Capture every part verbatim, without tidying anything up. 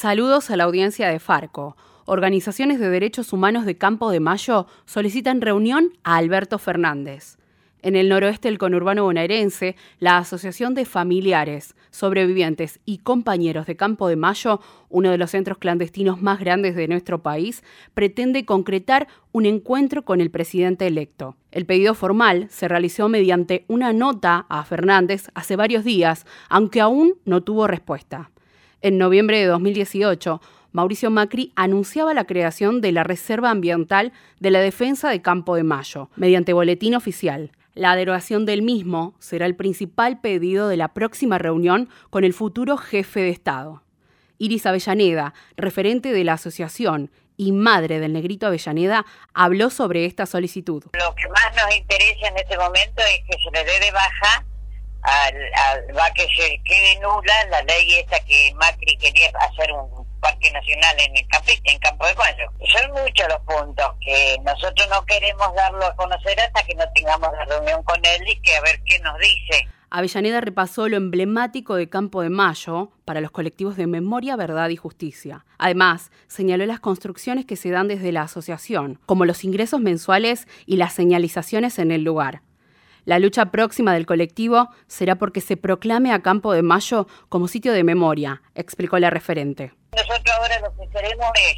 Saludos a la audiencia de Farco. Organizaciones de derechos humanos de Campo de Mayo solicitan reunión a Alberto Fernández. En el noroeste del conurbano bonaerense, la Asociación de Familiares, Sobrevivientes y Compañeros de Campo de Mayo, uno de los centros clandestinos más grandes de nuestro país, pretende concretar un encuentro con el presidente electo. El pedido formal se realizó mediante una nota a Fernández hace varios días, aunque aún no tuvo respuesta. En noviembre de dos mil dieciocho, Mauricio Macri anunciaba la creación de la Reserva Ambiental de la Defensa de Campo de Mayo, mediante boletín oficial. La derogación del mismo será el principal pedido de la próxima reunión con el futuro jefe de Estado. Iris Avellaneda, referente de la asociación y madre del Negrito Avellaneda, habló sobre esta solicitud. Lo que más nos interesa en este momento es que se le dé de baja al, al va que se quede nula la ley esta que Macri quería hacer un parque nacional en el Campo, en Campo de Mayo. Son muchos los puntos que nosotros no queremos darlo a conocer hasta que no tengamos la reunión con él y que a ver qué nos dice. Avellaneda repasó lo emblemático de Campo de Mayo para los colectivos de Memoria, Verdad y Justicia. Además, señaló las construcciones que se dan desde la asociación, como los ingresos mensuales y las señalizaciones en el lugar. La lucha próxima del colectivo será porque se proclame a Campo de Mayo como sitio de memoria, explicó la referente. Nosotros ahora lo que queremos es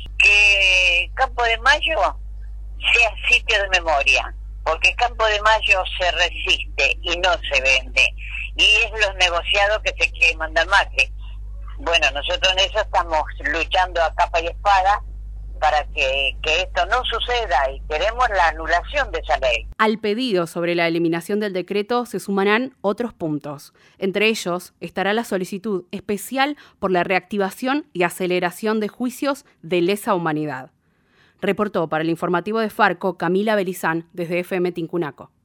que Campo de Mayo sea sitio de memoria, porque Campo de Mayo se resiste y no se vende, y es los negociados que se quiere mandar Macri. Bueno, nosotros en eso estamos luchando a capa y espada para que, que esto no suceda y queremos la anulación de esa ley. Al pedido sobre la eliminación del decreto se sumarán otros puntos. Entre ellos estará la solicitud especial por la reactivación y aceleración de juicios de lesa humanidad. Reportó para el informativo de Farco Camila Belizán desde F M Tincunaco.